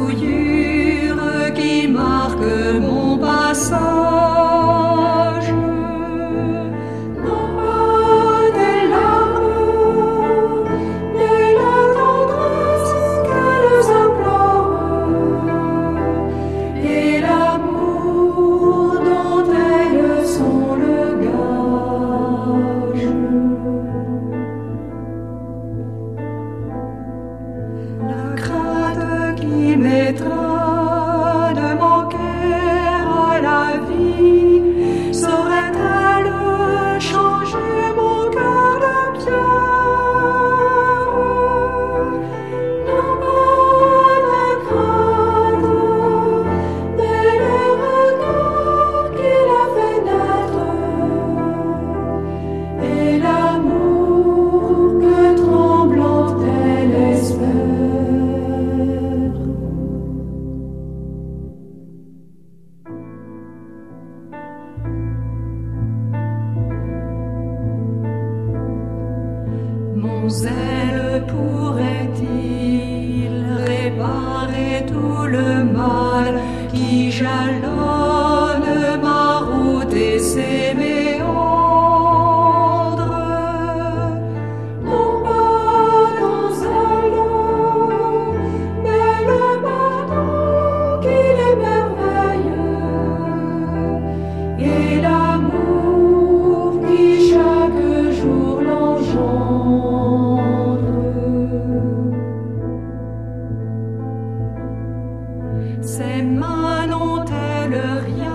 souillure qui marque mon passage. Non pas des larmes, mais la tendresse qu'elles implorent et l'amour dont elles sont le gage. La crainte qui mettra de manquer à la vie, saurait-elle changer mon cœur de pierre? Non pas la crainte, mais le regard qui l'a fait naître, et l'amour que tremblante elle espère. Mon zèle pourrait-il réparer tout le mal qui jalonne ma route et ses méandres? Non pas dans un lot, mais le bateau qui l'émerveille et l'amour qui chaque jour l'engendre. Ses mains n'ont-elles rien